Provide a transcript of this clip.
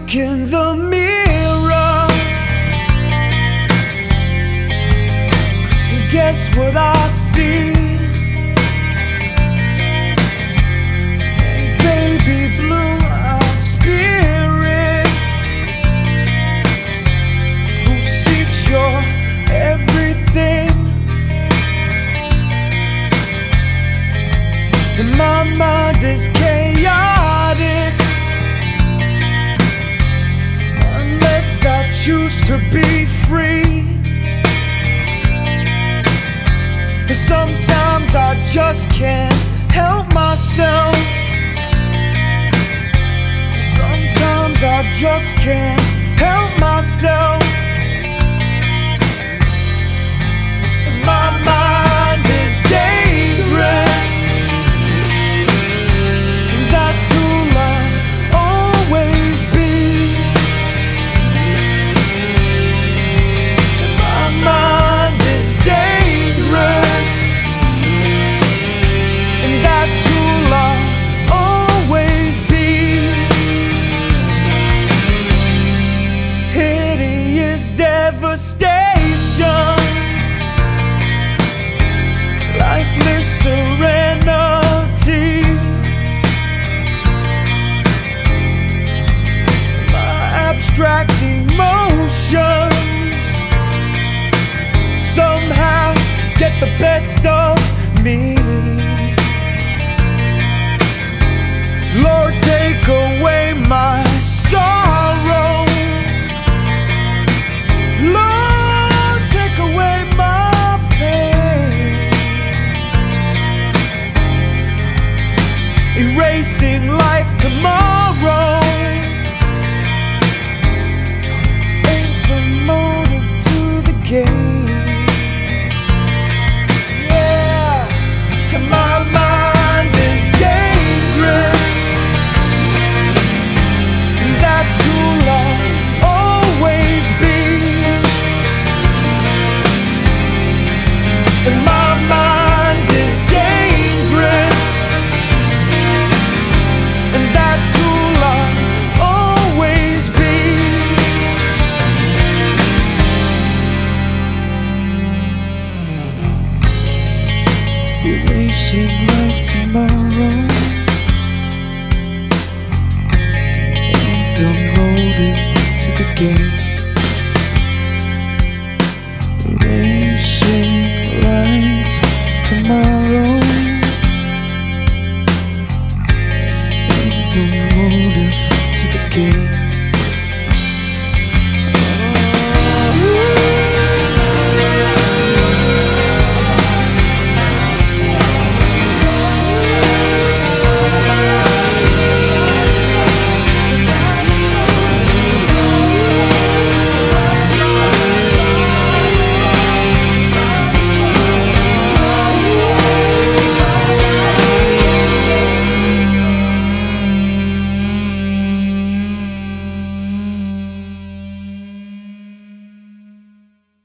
look in the mirror, and guess what I see? A baby blue-eyed spirit who seeks your everything. And my mind is chaotic unless I choose to be free. And sometimes I just can't help myself. Sometimes I just can't help myself. And my mind is dangerous. That's who I'll always be. My mind is dangerous, and that's who I'll always be. Hideous devastations, lifeless serenity. Abstract emotions somehow get the best of me. Lord, take away my sorrow. Lord, take away my pain. Erasing life tomorrow. Yeah, and my mind is dangerous, and that's who I'll always be. And my mind is dangerous, and that's who I'll always be. Erasing life tomorrow ain't the motive to the game. Erasing life tomorrow.